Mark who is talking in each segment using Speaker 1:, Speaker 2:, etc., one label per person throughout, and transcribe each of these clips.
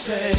Speaker 1: say.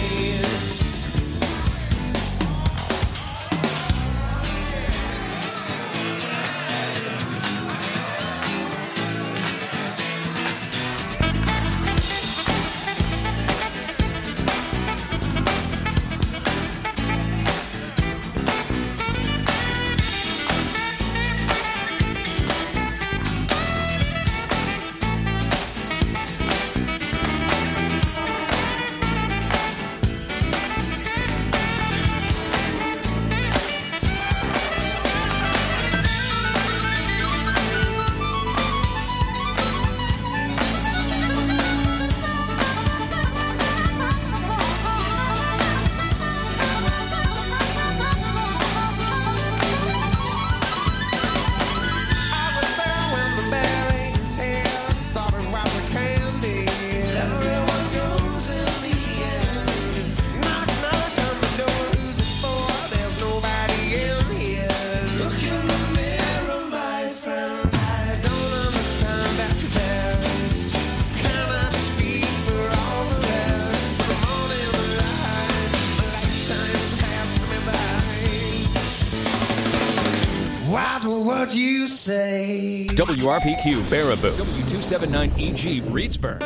Speaker 1: What you say?
Speaker 2: WRPQ Baraboo, W279EG Reedsburg.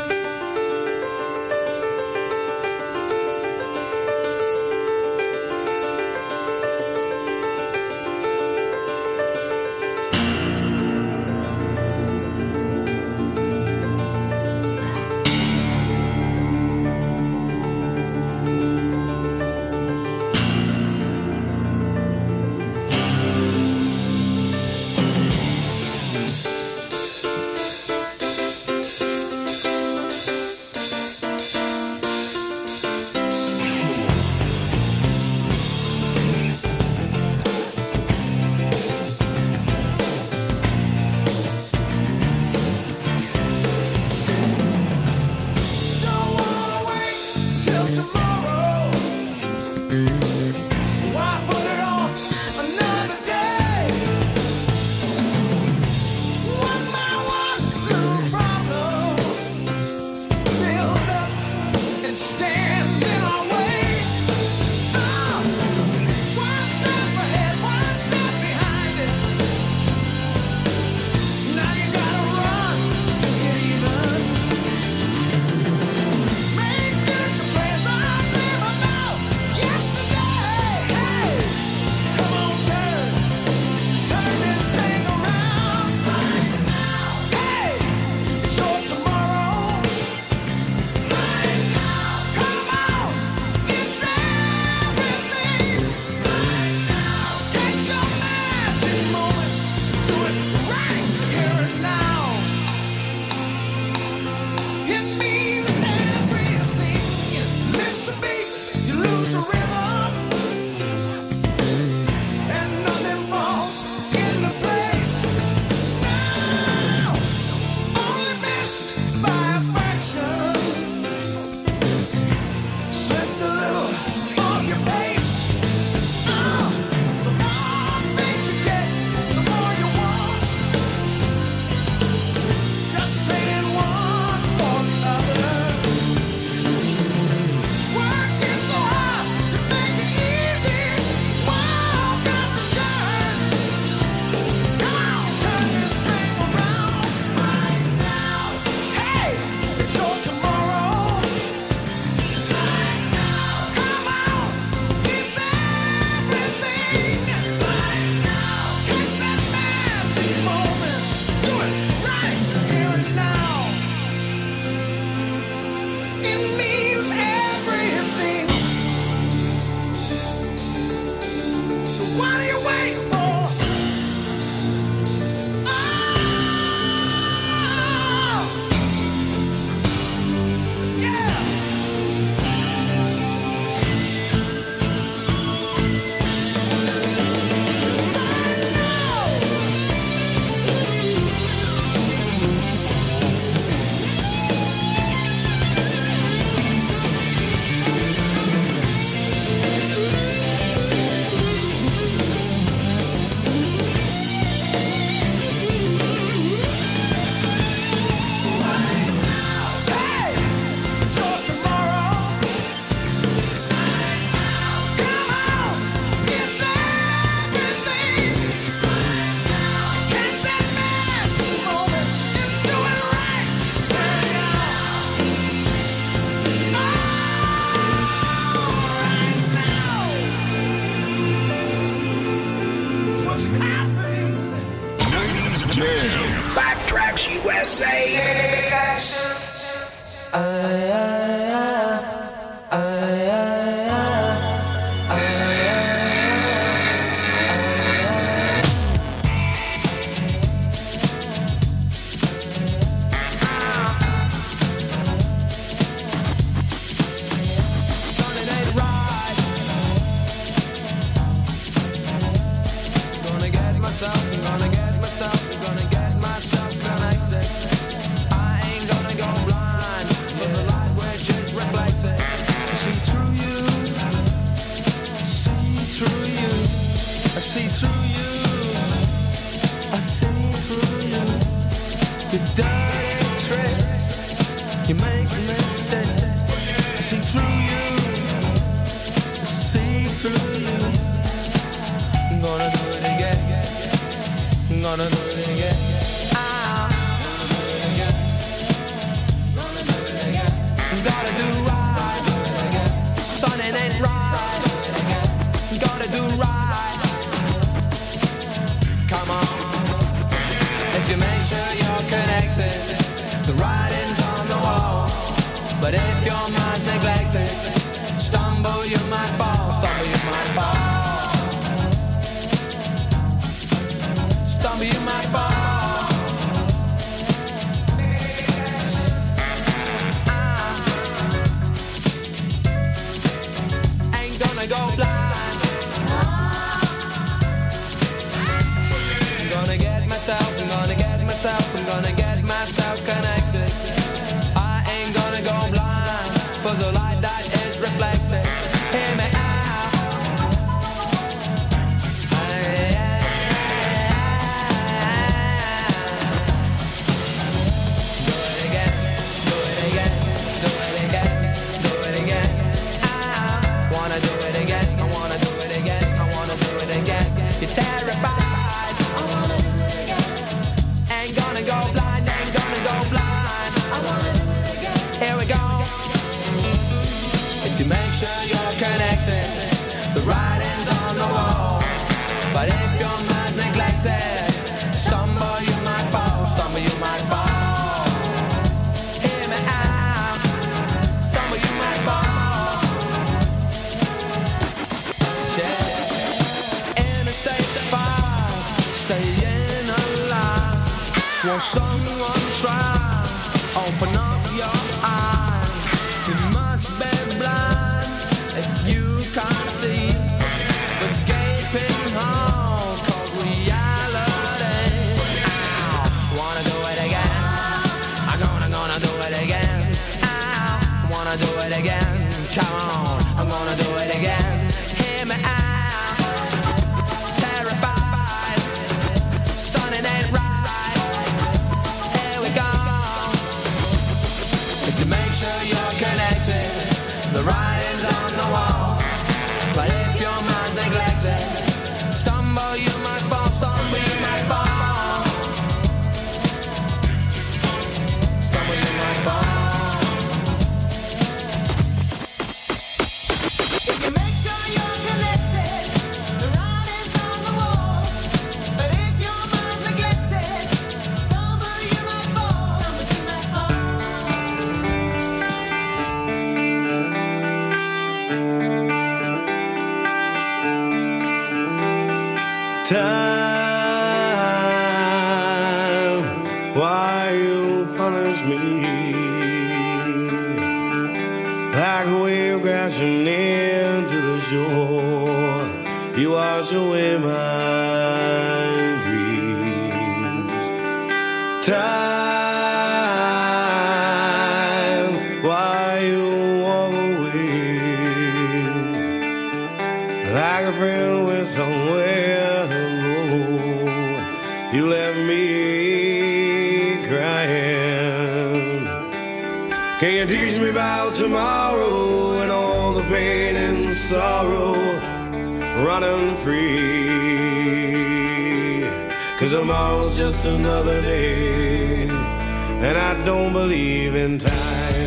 Speaker 1: Tomorrow's just another day, and I don't believe in time.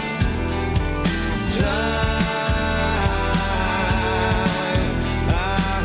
Speaker 1: Time, I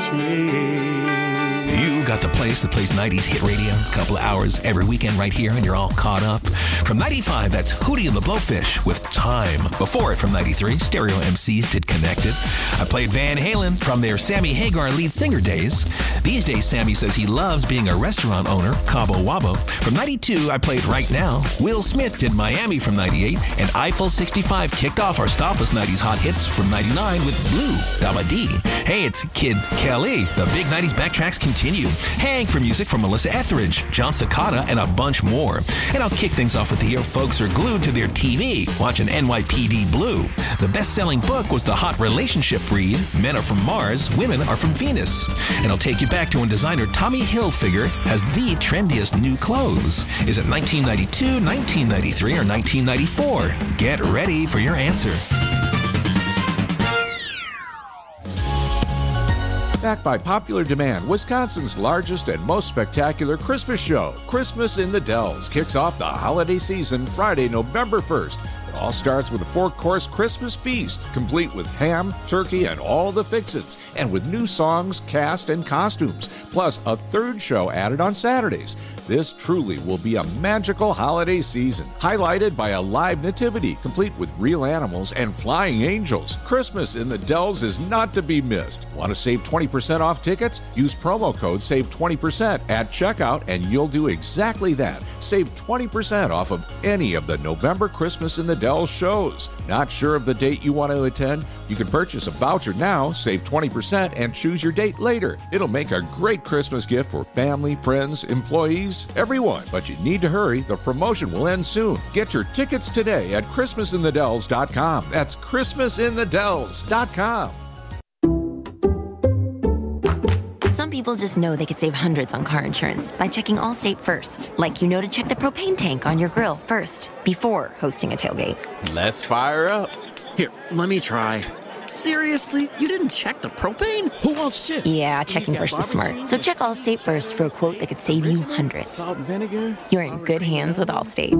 Speaker 1: touch me.
Speaker 3: You got the place that plays 90s hit radio, a couple of hours every weekend right here, and you're all caught up. From 95, that's Hootie and the Blowfish with Time. Before it, from 93, Stereo MCs did Connected. I played Van Halen from their Sammy Hagar lead singer days. These days, Sammy says he loves being a restaurant owner, Cabo Wabo. From 92, I played Right Now. Will Smith did Miami from 98, and Eiffel 65 kicked off our Stopless 90s hot hits from 99 with Blue, Dama D. Hey, it's Kid Kelly. The big 90s backtracks continue. Hang for music from Melissa Etheridge, John Cicada, and a bunch more. And I'll kick things off with the year folks are glued to their TV watching NYPD Blue. The best-selling book was The Hot Relationship Read, Men Are From Mars, Women Are From Venus. And I'll take you back to when designer Tommy Hilfiger has the trendiest new clothes. Is it 1992, 1993, or 1994? Get ready for your answer.
Speaker 4: Backed by popular demand, Wisconsin's largest and most spectacular Christmas show, Christmas in the Dells, kicks off the holiday season Friday, November 1st. It all starts with a 4-course Christmas feast, complete with ham, turkey, and all the fix-its, and with new songs, cast, and costumes, plus a third show added on Saturdays. This truly will be a magical holiday season, highlighted by a live nativity, complete with real animals and flying angels. Christmas in the Dells is not to be missed. Want to save 20% off tickets? Use promo code SAVE20% at checkout and you'll do exactly that. Save 20% off of any of the November Christmas in the Dells shows. Not sure of the date you want to attend? You can purchase a voucher now, save 20%, and choose your date later. It'll make a great Christmas gift for family, friends, employees, everyone. But you need to hurry. The promotion will end soon. Get your tickets today at ChristmasInTheDells.com. That's ChristmasInTheDells.com.
Speaker 5: Some people just know they could save hundreds on car insurance by checking Allstate first. Like you know to check the propane tank on your grill first, before hosting a tailgate.
Speaker 6: Let's fire up.
Speaker 7: Here, let me try. Seriously? You didn't check the propane?
Speaker 6: Who wants chips?
Speaker 5: Yeah, checking first is smart. So check Allstate first for a quote that could save you hundreds.
Speaker 6: Salt and vinegar?
Speaker 5: You're in good hands with Allstate.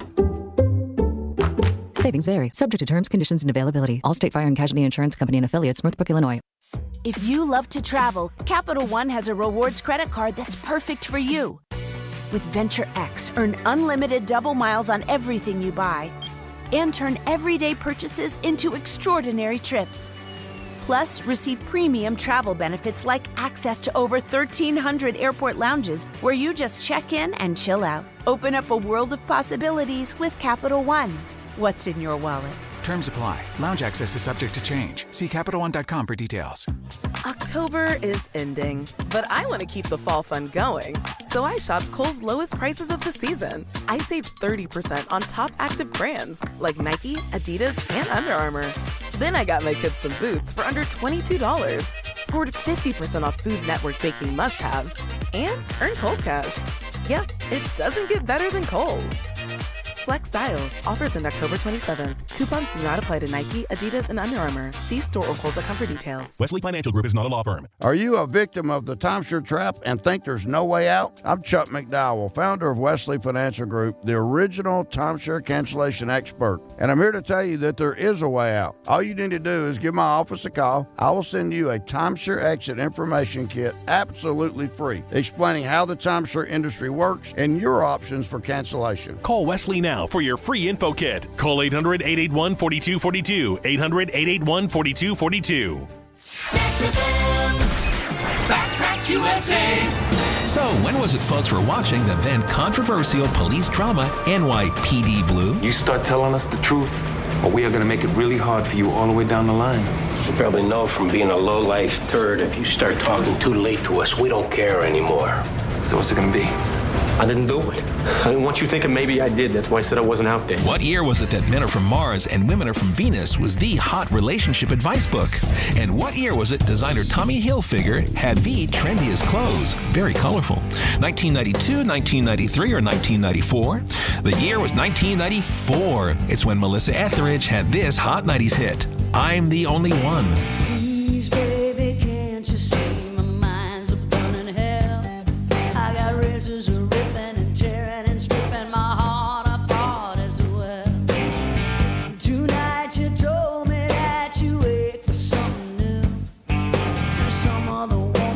Speaker 8: Savings vary, subject to terms, conditions, and availability. Allstate Fire and Casualty Insurance Company and Affiliates, Northbrook, Illinois.
Speaker 9: If you love to travel, Capital One has a rewards credit card that's perfect for you. With Venture X, earn unlimited double miles on everything you buy and turn everyday purchases into extraordinary trips. Plus, receive premium travel benefits like access to over 1,300 airport lounges where you just check in and chill out. Open up a world of possibilities with Capital One. What's in your wallet?
Speaker 10: Terms apply. Lounge access is subject to change. See CapitalOne.com for details.
Speaker 11: October is ending, but I want to keep the fall fun going. So I shopped Kohl's lowest prices of the season. I saved 30% on top active brands like Nike, Adidas, and Under Armour. Then I got my kids some boots for under $22. Scored 50% off Food Network baking must-haves. And earned Kohl's Cash. Yep, it doesn't get better than Kohl's. Select styles. Offers end October 27th. Coupons do not apply to Nike, Adidas, and Under Armour. See store or Kohl's.com for details.
Speaker 12: Wesley Financial Group is not a law firm.
Speaker 13: Are you a victim of the timeshare trap and think there's no way out? I'm Chuck McDowell, founder of Wesley Financial Group, the original timeshare cancellation expert. And I'm here to tell you that there is a way out. All you need to do is give my office a call. I will send you a timeshare exit information kit absolutely free, explaining how the timeshare industry works and your options for cancellation.
Speaker 12: Call Wesley now for your free info kit. Call 800-881-4242. 800-881-4242.
Speaker 3: Backtracks USA. So, when was it folks were watching the then controversial police drama NYPD Blue?
Speaker 14: You start telling us the truth, or we are going to make it really hard for you all the way down the line.
Speaker 15: You probably know from being a low-life turd, if you start talking too late to us, we don't care anymore.
Speaker 14: So what's it going to be?
Speaker 16: I didn't do it. I didn't want you thinking maybe I did. That's why I said I wasn't out there.
Speaker 3: What year was it that Men Are From Mars and Women Are From Venus was the hot relationship advice book? And what year was it designer Tommy Hilfiger had the trendiest clothes? Very colorful. 1992, 1993, or 1994? The year was 1994. It's when Melissa Etheridge had this hot 90s hit, I'm the Only One.
Speaker 17: Please, baby, can't you see my mind's a burning hell? I got razors ripping and tearing and stripping my heart apart as well. Tonight you told me that you wait for something new, some other woman.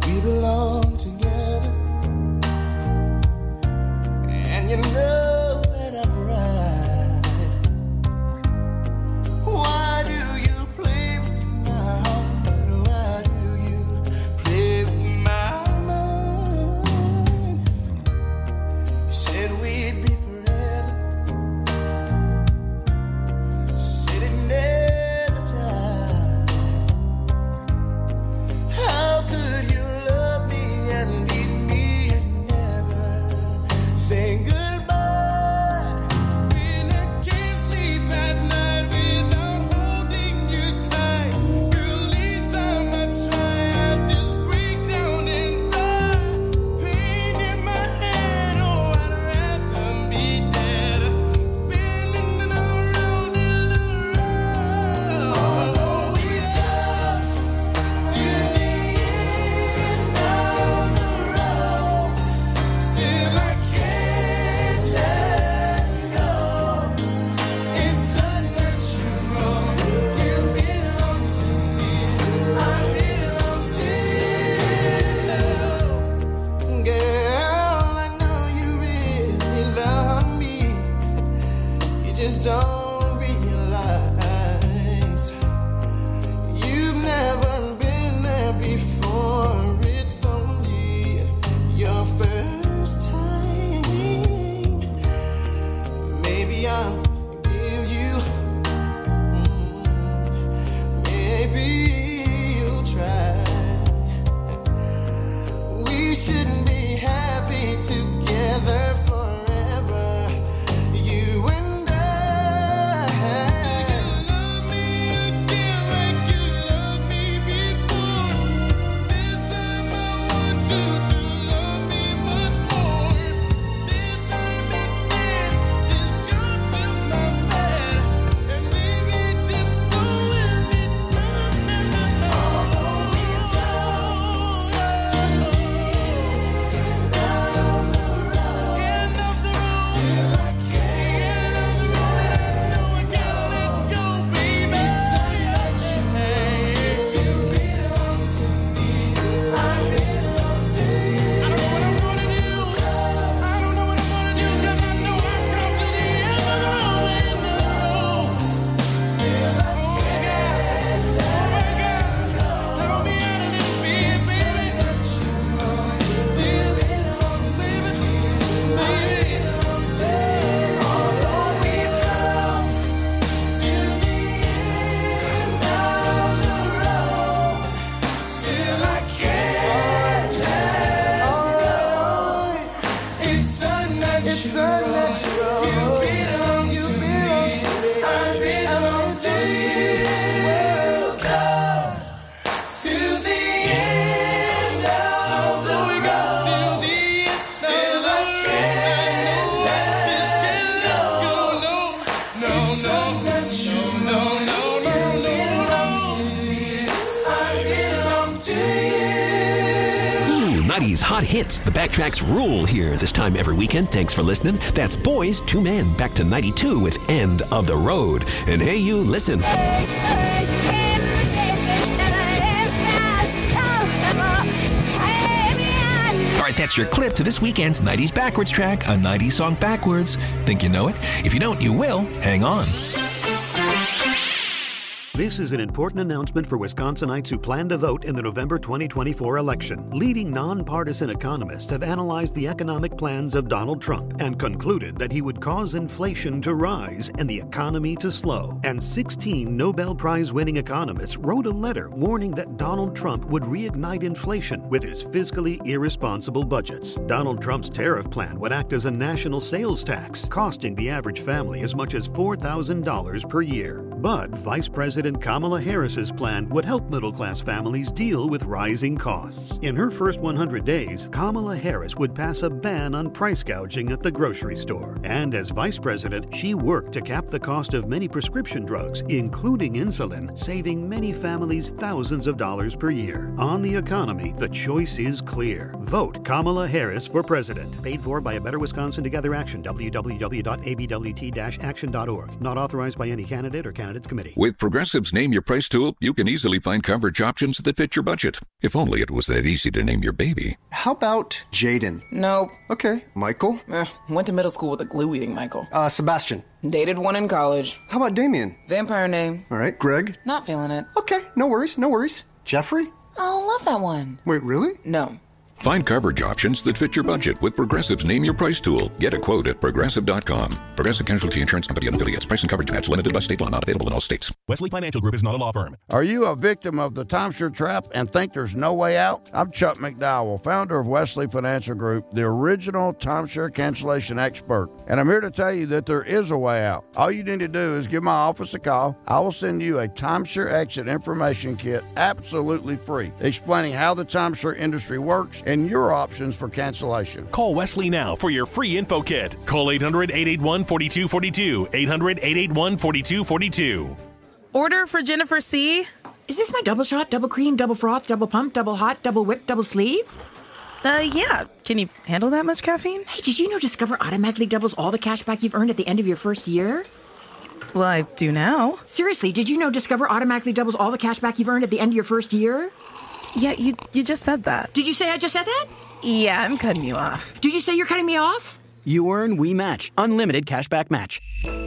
Speaker 1: We belong together, and you know that I'm right. Why do you play with my heart? Why do you play with my mind? You said we'd be forever, said it never died. How could you love me and leave me and never say goodbye? When I can't sleep at night without holding you tight, girl, each time I try, I just break down and die. Pain in my head, oh, I'd rather be dead, spinning around and around. Although we come to the end of the road, still I can't let go. It's unnatural. You belong to me, I belong to you. Girl, I know you really love me. You just don't realize you've never been there before. It's only your first time. Maybe I'll forgive you. Maybe you'll try. We shouldn't be happy together forever, you and I. Love me again like you loved me before. This time I want you to love me much more. This time instead, just come to my bed and baby, just don't let me down. Although we go to the end of the road, still I can't let go. I gotta let go, baby. It's unnatural. You belong to me, I belong to you. I don't know what I'm gonna do. I don't know what I'm gonna do, 'cause I know I've come to the end of the road. Still I can't let go. Throw me out of this bed, baby. You belong to me, baby. Although we've come to the end of the road, still I can't let go. It's unnatural. You belong to me, I belong to you. Come to the end of the road, still I can't let go. It's unnatural. You belong to me, I belong to you.
Speaker 18: 90s hot hits. The Backtracks rule here this time every weekend. Thanks for listening. That's Boys II Men, back to 92 with End of the Road. And hey, you, listen. All right, that's your clip to this weekend's 90s Backwards track, a 90s song backwards. Think you know it? If you don't, you will. Hang on.
Speaker 19: This is an important announcement for Wisconsinites who plan to vote in the November 2024 election. Leading nonpartisan economists have analyzed the economic plans of Donald Trump and concluded that he would cause inflation to rise and the economy to slow. And 16 Nobel Prize-winning economists wrote a letter warning that Donald Trump would reignite inflation with his fiscally irresponsible budgets. Donald Trump's tariff plan would act as a national sales tax, costing the average family as much as $4,000 per year. But Vice President Kamala Harris's plan would help middle-class families deal with rising costs. In her first 100 days, Kamala Harris would pass a ban on price gouging at the grocery store. And as vice president, she worked to cap the cost of many prescription drugs, including insulin, saving many families thousands of dollars per year. On the economy, the choice is clear. Vote Kamala Harris for president. Paid for by A Better Wisconsin Together Action, www.abwt-action.org. Not authorized by any candidate or candidate Candidates Committee.
Speaker 20: With Progressive's Name Your Price tool, you can easily find coverage options that fit your budget. If only it was that easy to name your baby.
Speaker 21: How about Jaden?
Speaker 22: Nope.
Speaker 21: Okay. Michael?
Speaker 22: Went to middle school with a glue-eating Michael.
Speaker 21: Sebastian?
Speaker 22: Dated one in college.
Speaker 21: How about Damien?
Speaker 22: Vampire name.
Speaker 21: All right. Greg?
Speaker 22: Not feeling it.
Speaker 21: Okay. No worries. Jeffrey?
Speaker 22: Oh, love that one.
Speaker 21: Wait, really?
Speaker 22: No.
Speaker 20: Find coverage options that fit your budget with Progressive's Name Your Price tool. Get a quote at Progressive.com. Progressive Casualty Insurance Company and affiliates. Price and coverage match limited by state law. Not available in all states.
Speaker 12: Wesley Financial Group is not a law firm.
Speaker 13: Are you a victim of the timeshare trap and think there's no way out? I'm Chuck McDowell, founder of Wesley Financial Group, the original timeshare cancellation expert. And I'm here to tell you that there is a way out. All you need to do is give my office a call. I will send you a timeshare exit information kit absolutely free, explaining how the timeshare industry works and your options for cancellation.
Speaker 12: Call Wesley now for your free info kit. Call 800-881-4242. 800-881-4242.
Speaker 11: Order for Jennifer C.
Speaker 23: Is this my double shot, double cream, double froth, double pump, double hot, double whip, double sleeve?
Speaker 11: Yeah. Can you handle that much caffeine?
Speaker 23: Hey, did you know Discover automatically doubles all the cash back you've earned at the end of your first year?
Speaker 11: Well, I do now.
Speaker 23: Seriously, did you know Discover automatically doubles all the cash back you've earned at the end of your first year?
Speaker 11: Yeah, you just said that.
Speaker 23: Did you say I just said that?
Speaker 11: Yeah, I'm cutting you off.
Speaker 23: Did you say you're cutting me off?
Speaker 7: You earn, we match. Unlimited cashback match.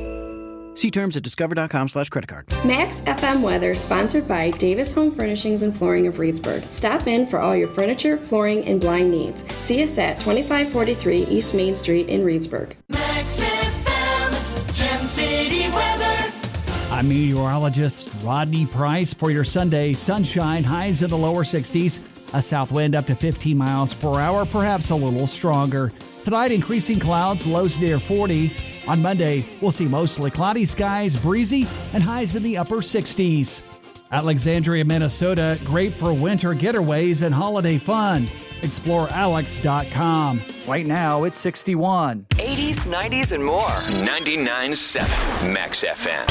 Speaker 7: See terms at discover.com/creditcard.
Speaker 24: Max FM weather sponsored by Davis Home Furnishings and Flooring of Reedsburg. Stop in for all your furniture, flooring, and blind needs. See us at 2543 East Main Street in Reedsburg.
Speaker 1: Max FM, Gem City weather.
Speaker 25: I'm meteorologist Rodney Price for your Sunday sunshine. Highs in the lower 60s. A south wind up to 15 miles per hour, perhaps a little stronger. Tonight, increasing clouds, lows near 40. On Monday, we'll see mostly cloudy skies, breezy, and highs in the upper 60s. Alexandria, Minnesota, great for winter getaways and holiday fun. ExploreAlex.com. Right now, it's 61.
Speaker 2: 80s, 90s, and more. 99.7 Max FM.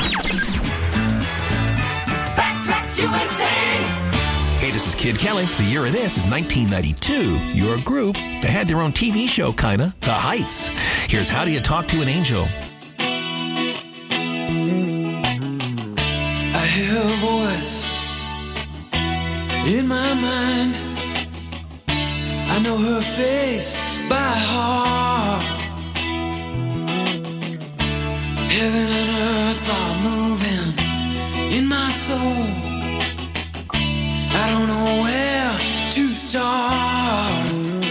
Speaker 1: Backtracks USA.
Speaker 3: Hey, this is Kid Kelly. The year of this is 1992. Your group, they had their own TV show, kinda, The Heights. Here's How Do You Talk to an Angel?
Speaker 1: I hear a voice in my mind. I know her face by heart. Heaven and earth are moving in my soul. I don't know where to start.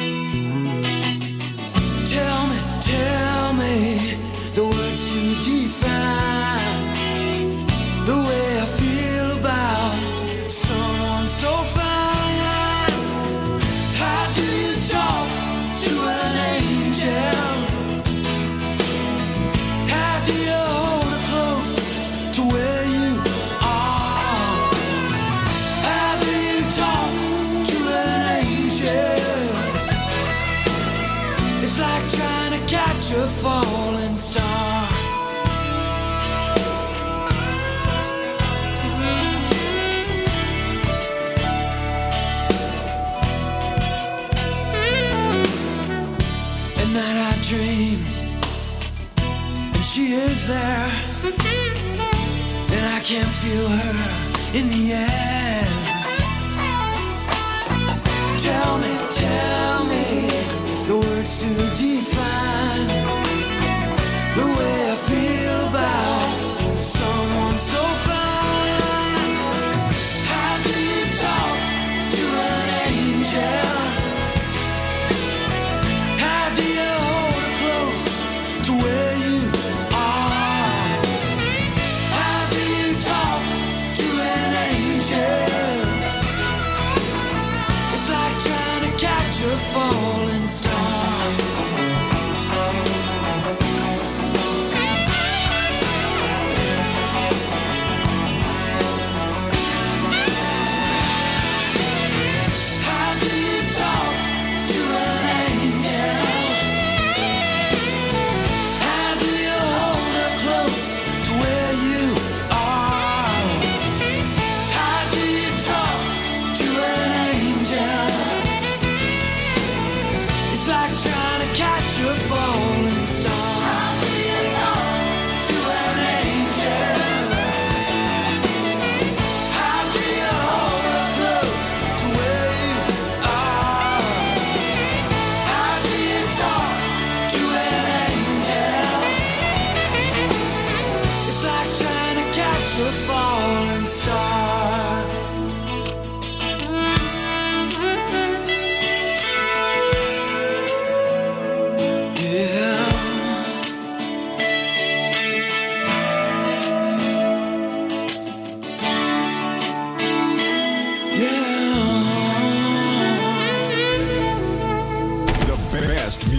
Speaker 1: Tell me the words to define the way I feel about someone so fine. How do you talk to an angel? How do you hold her close to where you are? How do you talk to an angel? It's like trying to catch a falling star. At night I dream, and she is there, and I can feel her in the air. Tell me the words to define the way I feel about someone so fine. How do you talk to an angel? How do you hold her close to where you are? How do you talk to an angel? It's like trying to catch a falling star. How do you talk to an angel? How do you hold her close to where you are? How do you talk to an angel?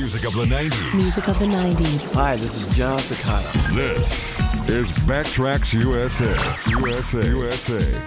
Speaker 4: music of the 90s.
Speaker 5: Music of the 90s.
Speaker 6: Hi, this is John Cicada.
Speaker 4: This is Backtracks USA. USA.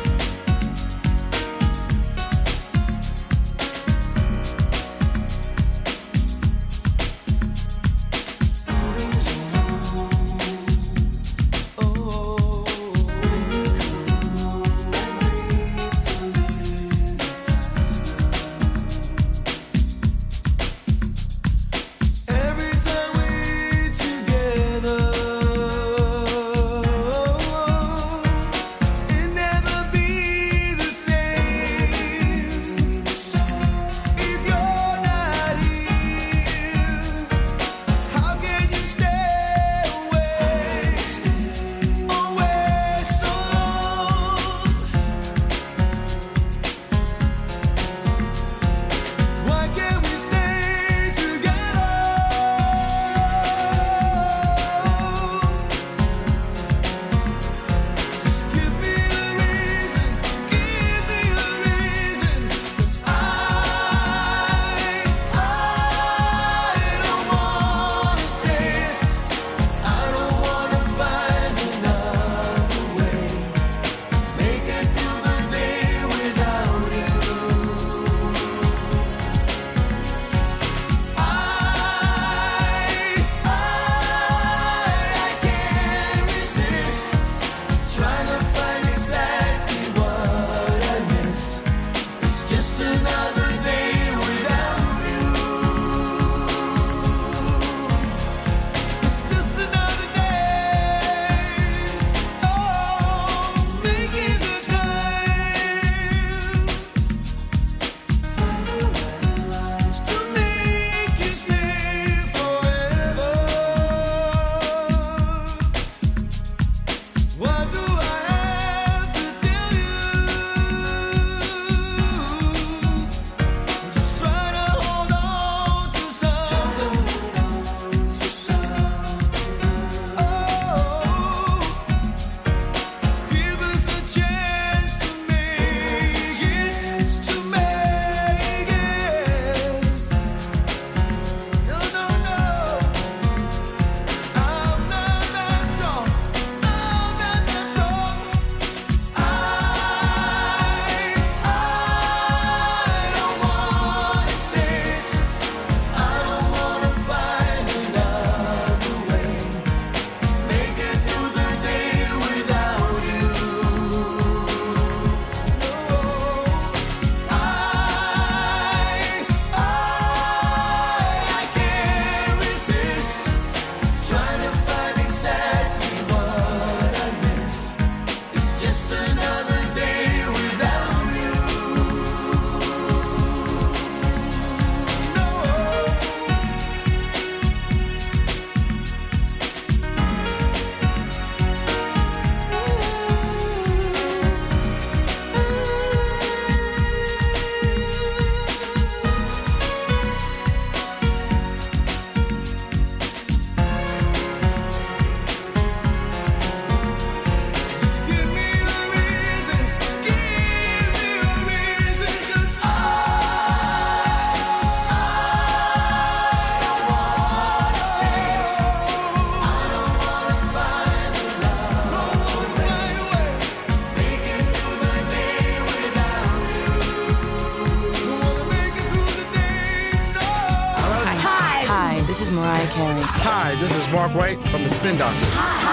Speaker 8: This is Mariah Carey.
Speaker 6: Hi, this is Mark White from the Spin Doctors.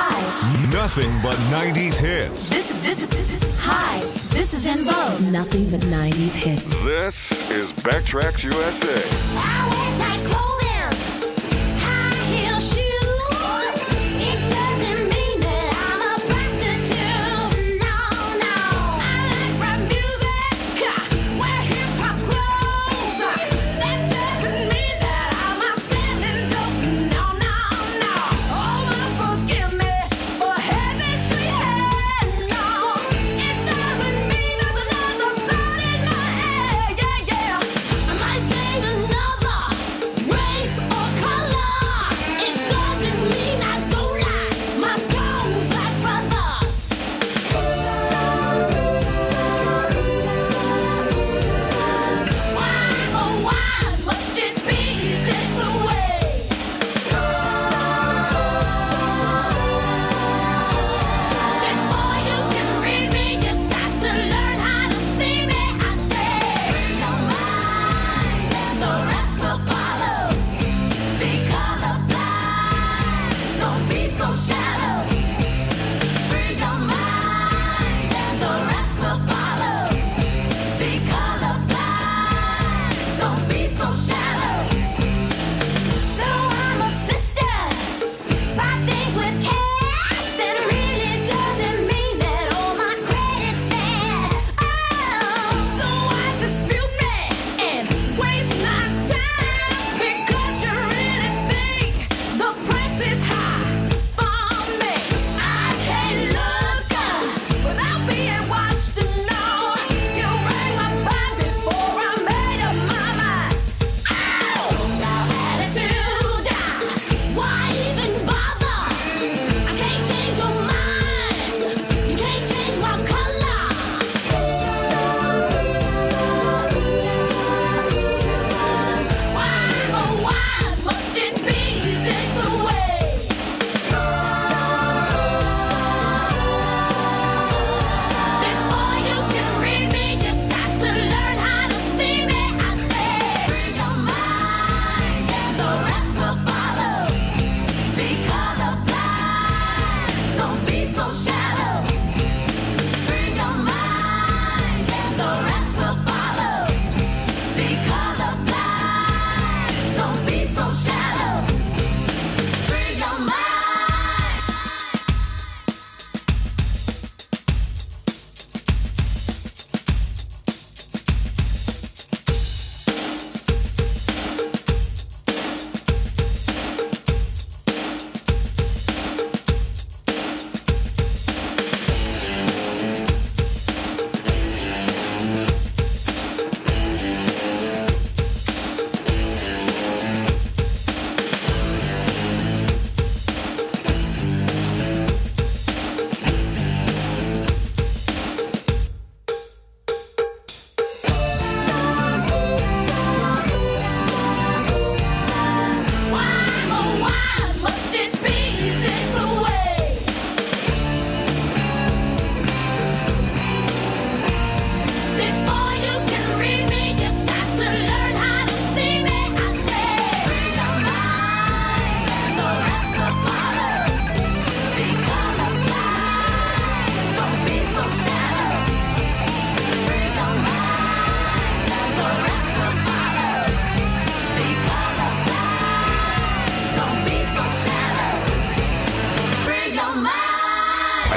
Speaker 8: Hi.
Speaker 4: Nothing but 90s hits.
Speaker 8: Hi. This is En Vogue.
Speaker 5: Nothing but 90s hits.
Speaker 4: This is Backtracks USA.
Speaker 17: I wear tight clothing, high heel shoes. It doesn't mean that I'm a prostitute. No. I like rap music, wear hip hop clothes. That doesn't mean that I'm out selling dope. No. Oh, forgive me for having street hair. No, it doesn't mean there's another thought in my head. Yeah. I might date another.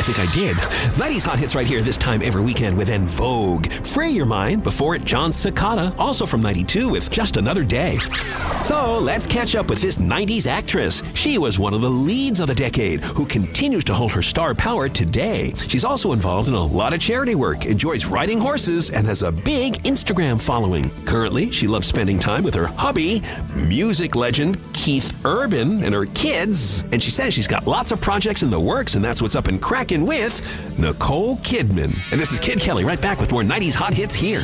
Speaker 18: think I did. 90s hot hits right here this time every weekend with En Vogue. Free your mind. Before it, John Cicada, also from 92 with Just Another Day. So let's catch up with this 90s actress. She was one of the leads of the decade who continues to hold her star power today. She's also involved in a lot of charity work, enjoys riding horses, and has a big Instagram following. Currently, she loves spending time with her hubby, music legend Keith Urban, and her kids. And she says she's got lots of projects in the works, and that's what's up and cracking with Nicole Kidman. And this is Kid Kelly right back with more 90s hot hits here.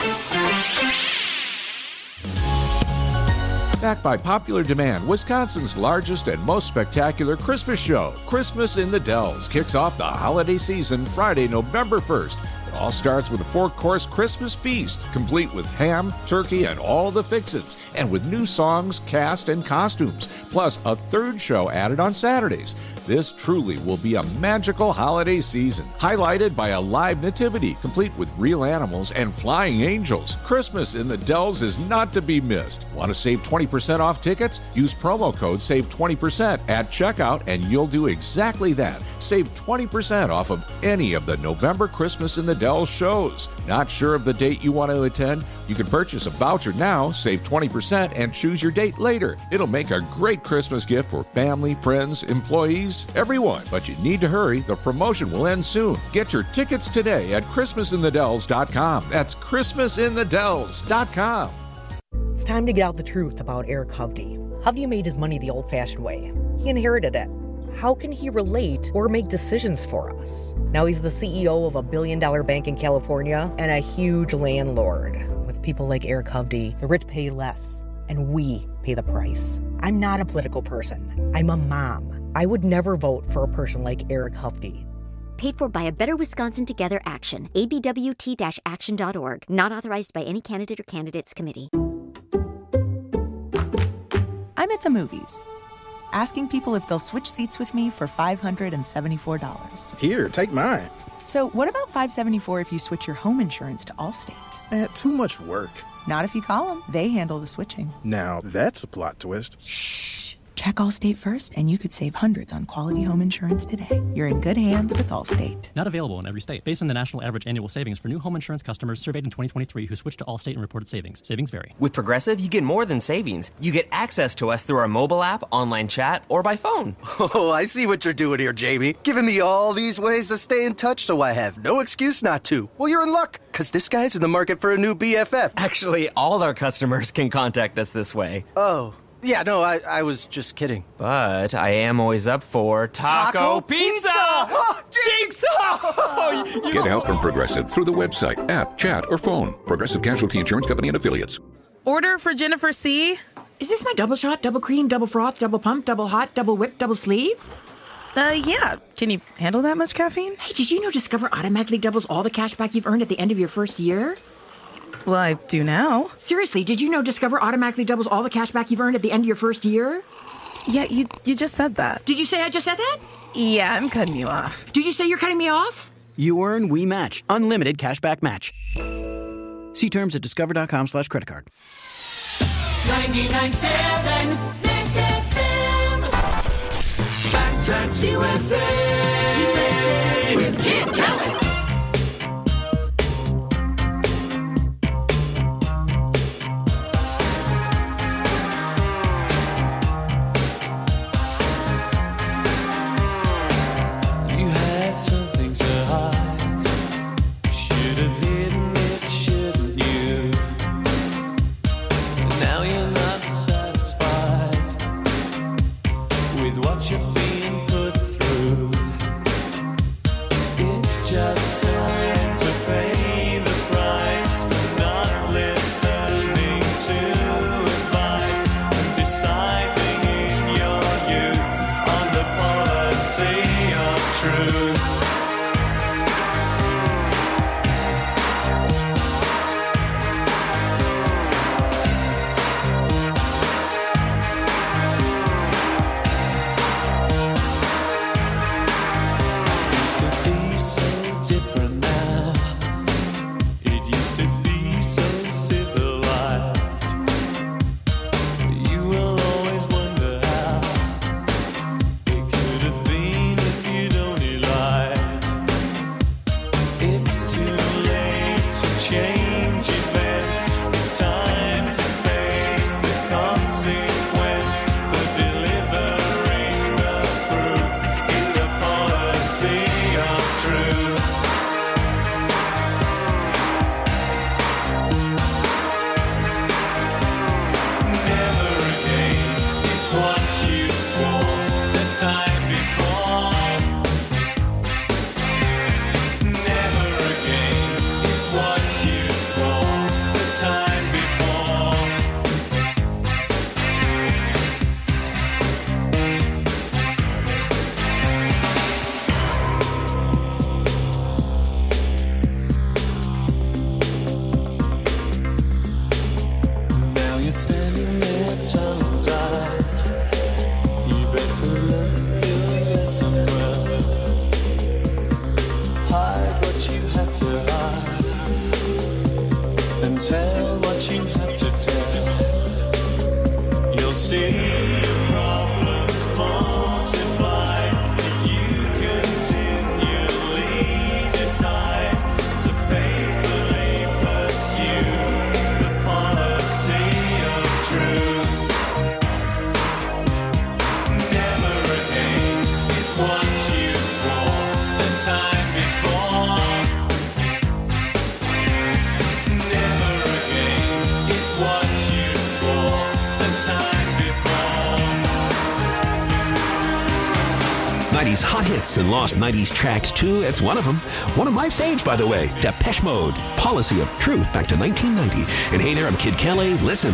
Speaker 9: Backed by popular demand, Wisconsin's largest and most spectacular Christmas show, Christmas in the Dells, kicks off the holiday season Friday, November 1st. It all starts with a 4-course Christmas feast, complete with ham, turkey, and all the fix-its, and with new songs, cast, and costumes, plus a third show added on Saturdays. This truly will be a magical holiday season, highlighted by a live nativity, complete with real animals and flying angels. Christmas in the Dells is not to be missed. Want to save 20% off tickets? Use promo code SAVE20% at checkout, and you'll do exactly that. Save 20% off of any of the November Christmas in the Dells shows. Not sure of the date you want to attend? You can purchase a voucher now, save 20%, and choose your date later. It'll make a great Christmas gift for family, friends, employees, everyone. But you need to hurry. The promotion will end soon. Get your tickets today at ChristmasInTheDells.com. That's ChristmasInTheDells.com.
Speaker 10: It's time to get out the truth about Eric Hovde. Hovde made his money the old-fashioned way. He inherited it. How can he relate or make decisions for us? Now he's the CEO of a billion-dollar bank in California and a huge landlord. With people like Eric Hovde, the rich pay less, and we pay the price. I'm not a political person. I'm a mom. I would never vote for a person like Eric Hovde.
Speaker 14: Paid for by a Better Wisconsin Together Action. ABWT-action.org. Not authorized by any candidate or candidates committee.
Speaker 15: I'm at the movies, asking people if they'll switch seats with me for $574.
Speaker 21: Here, take mine.
Speaker 15: So what about $574 if you switch your home insurance to Allstate?
Speaker 21: Too much work.
Speaker 15: Not if you call them. They handle the switching.
Speaker 21: Now, that's a plot twist.
Speaker 15: Shh. Check Allstate first, and you could save hundreds on quality home insurance today. You're in good hands with Allstate.
Speaker 16: Not available in every state. Based on the national average annual savings for new home insurance customers surveyed in 2023 who switched to Allstate and reported savings. Savings vary.
Speaker 26: With Progressive, you get more than savings. You get access to us through our mobile app, online chat, or by phone.
Speaker 6: Oh, I see what you're doing here, Jamie. Giving me all these ways to stay in touch so I have no excuse not to. Well, you're in luck, because this guy's in the market for a new BFF.
Speaker 26: Actually, all our customers can contact us this way.
Speaker 6: Oh. Yeah, no, I was just kidding.
Speaker 26: But I am always up for Taco Pizza! Jigsaw!
Speaker 20: Get help from Progressive through the website, app, chat, or phone. Progressive Casualty Insurance Company and Affiliates.
Speaker 11: Order for Jennifer C.
Speaker 23: Is this my double shot, double cream, double froth, double pump, double hot, double whip, double sleeve?
Speaker 11: Yeah. Can you handle that much caffeine?
Speaker 23: Hey, did you know Discover automatically doubles all the cash back you've earned at the end of your first year?
Speaker 11: Well, I do now.
Speaker 23: Seriously, did you know Discover automatically doubles all the cash back you've earned at the end of your first year?
Speaker 11: Yeah, you just said that.
Speaker 23: Did you say I just said that?
Speaker 11: Yeah, I'm cutting you off.
Speaker 23: Did you say you're cutting me off?
Speaker 7: You earn, we match. Unlimited cashback match. See terms at discover.com/creditcard.
Speaker 1: 99.7 Max FM. Backtracks USA. With Kid Kelly. Just you're standing there tongue-tied, you better look somewhere. Hide what you have to hide, and tell what you have to tell. You'll see your problems multiply if you continually decide to faithfully pursue the policy of truth. Never again is what you swore the time before. Never again is what you swore the time before.
Speaker 18: 90s hot hits and lost 90s tracks too. It's one of them. One of my faves, by the way. Depeche Mode, Policy of Truth, back to 1990. And hey there, I'm Kid Kelly. Listen.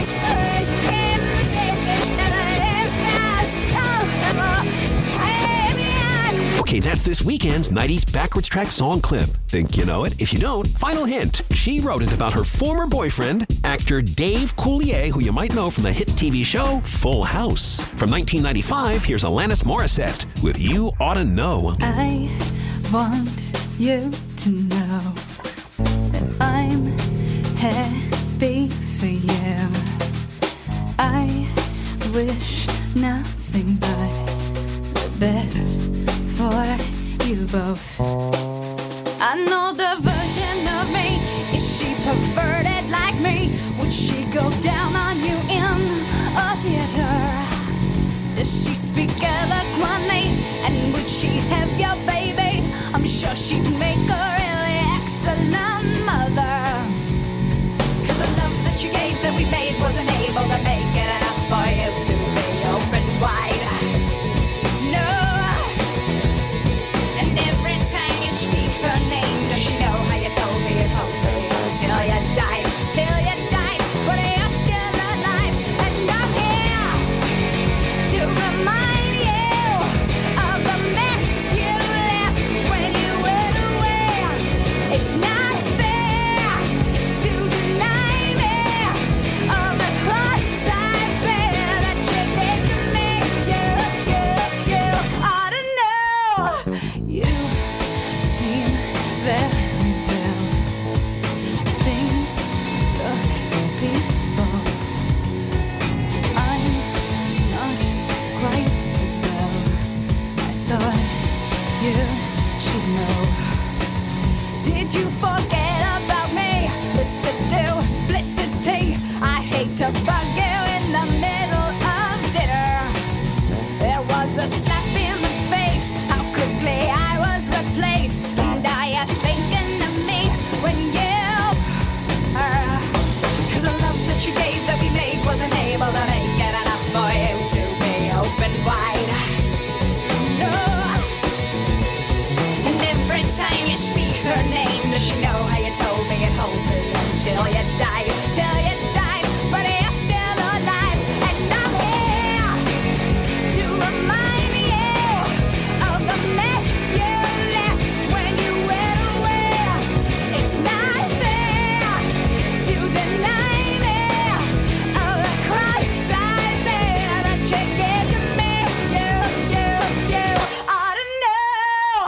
Speaker 18: Okay, that's this weekend's 90s backwards track song clip. Think you know it? If you don't, final hint. She wrote it about her former boyfriend, actor Dave Coulier, who you might know from the hit TV show Full House. From 1995, here's Alanis Morissette with You Oughta Know.
Speaker 12: I want you to know that I'm happy for you. I wish nothing but the best for you both. I know the version of me. Is she perverted like me? Would she go down on you in a theater? Does she speak eloquently? And would she have your baby? I'm sure she'd make a really excellent mother. 'Cause the love that you gave that we made wasn't able to make it enough for you to be open wide. No. And every time you speak her name, does she know how you told me it won't be until you died? Till you died, but you're still alive. And I'm here to remind you of the mess you left when you went away. It's not fair to deny me of the cross I bear that you did to me. You ought to know. You seem very well. Things look peaceful. I'm not quite as well. I thought you should know. Did you forget about me, Mr. Duplicity? I hate to bug you in the middle of dinner. There was a slap in the face. How quickly I was replaced. And are you thinking of me when you 'cause the love that you gave that we made wasn't able to make it enough for you to be open wide. No. And every time you speak her name, does she know how you told me it hold me until you died? Till you died, but you're still alive. And I'm here to remind you of the mess you left when you went away. It's not fair to deny me of the cross I bear that you gave to me. You ought to know.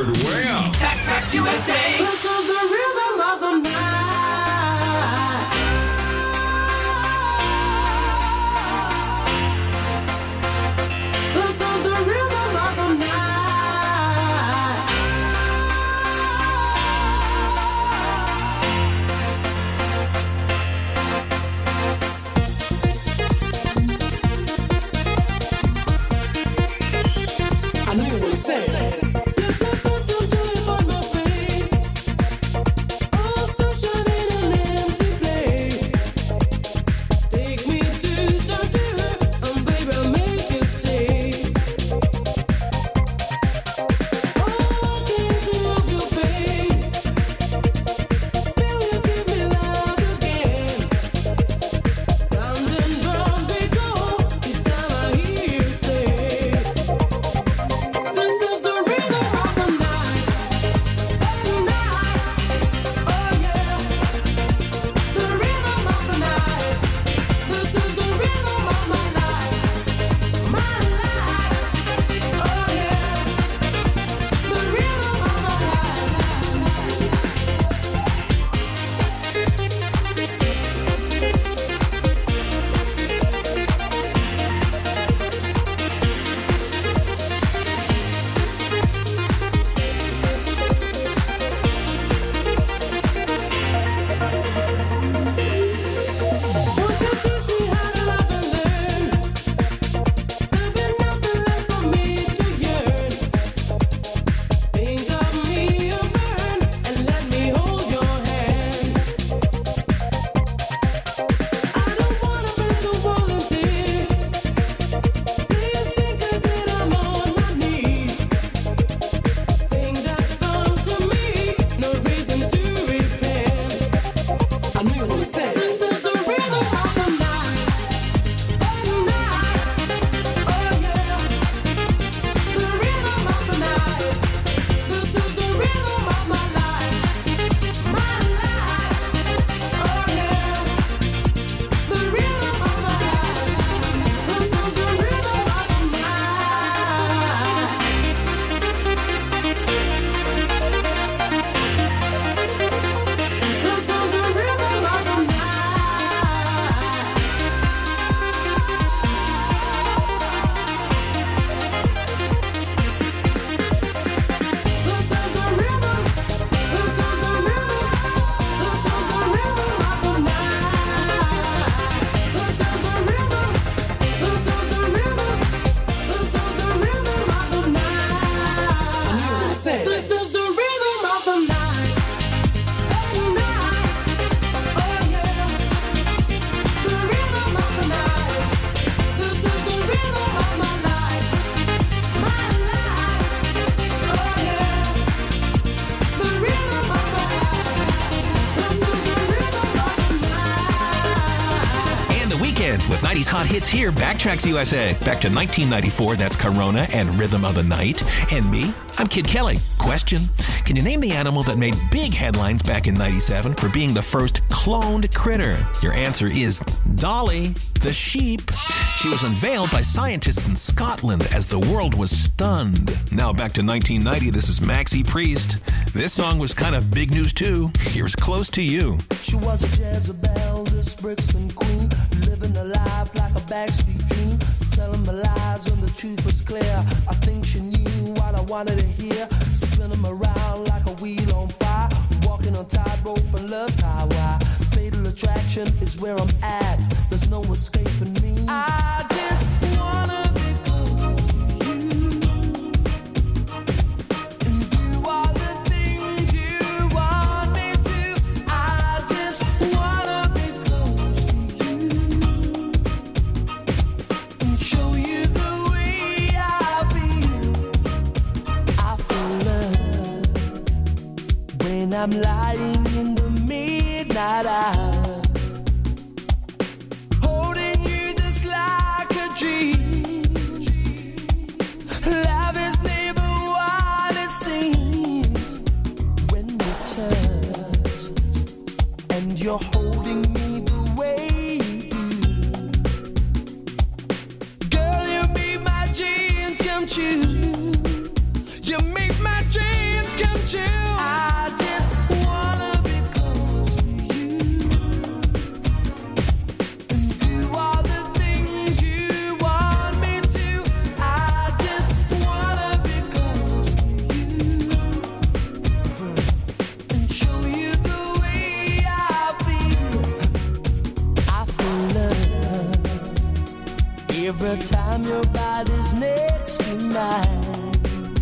Speaker 4: turned way up.
Speaker 1: Backtracks USA. This is the rhythm of the night. This is the rhythm of the night. I know you want to say.
Speaker 3: With 90s hot hits here, Backtracks USA. Back to 1994, that's Corona and Rhythm of the Night. And me, I'm Kid Kelly. Question, can you name the animal that made big headlines back in 97 for being the first cloned critter? Your answer is Dolly, the sheep. She was unveiled by scientists in Scotland as the world was stunned. Now back to 1990, this is Maxi Priest. This song was kind of big news too. Here's Close to You.
Speaker 1: She was a Jezebel, this Brixton queen, living a life like a backstreet dream, telling me lies when the truth was clear. I think she knew what I wanted to hear, spin 'em around like a wheel on fire, walking on tightrope and love's highway. Fatal attraction is where I'm at, there's no escaping me. I just wanna be close to you, and do all the things you want me to. I just wanna be close to you, and show you the way I feel love when I'm lying in the midnight hour. Love is never what it seems when we touch, and you're holding me the way you do. Girl, you make my dreams come true. You make my dreams time your body's next to mine.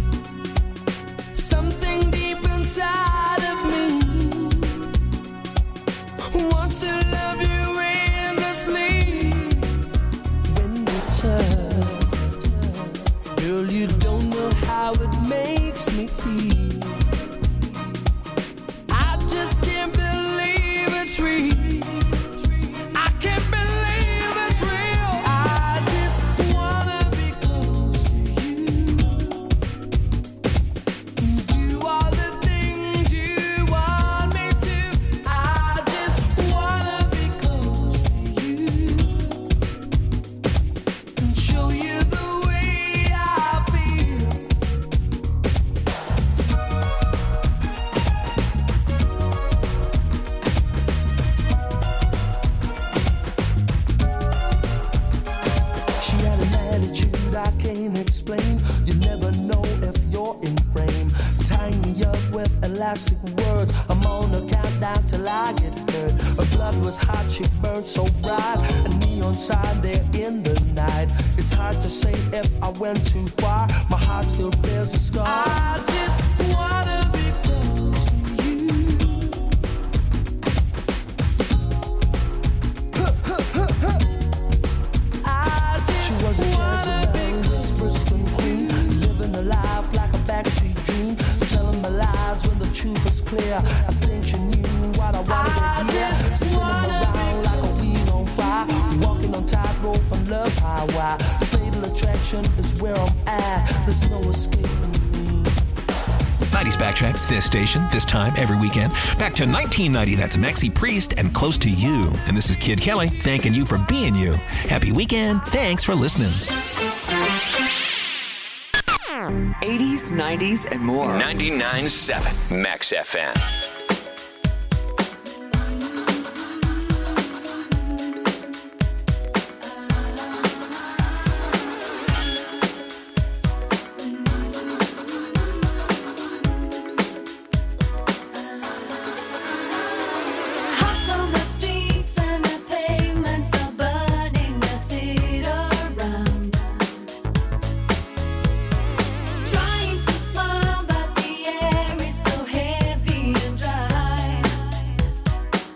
Speaker 1: Something deep inside of me wants to love you endlessly. When you touch, girl, you don't know how it makes me feel. I just can't believe it's real. I can't believe it's real. I just wanna be close to you. Do all the things you want me to. I just wanna be close to you and show you the way I feel. She had an attitude I can't explain. You never know if you're in frame. Tying me up with elastic words. I'm on a countdown till I get hurt. Her blood was hot, she burned so bright. A neon sign there in the night. It's hard to say if I went too far. My heart still bears a scar. I just wanna be close to you. She was a Jezebel, whispered swing queen, living a life like a backstreet dream, telling my lies when the truth was clear. I think she knew what I wanted to hear. Spinning around like a wheel on fire, walking on tightrope on love's highway. The fatal attraction is where I'm at. There's no escaping me.
Speaker 3: 90s Backtracks, this station, this time every weekend. Back to 1990, that's Maxi Priest and Close to You. And this is Kid Kelly, thanking you for being you. Happy weekend. Thanks for listening.
Speaker 2: 80s, 90s, and more.
Speaker 13: 99.7 Max FM.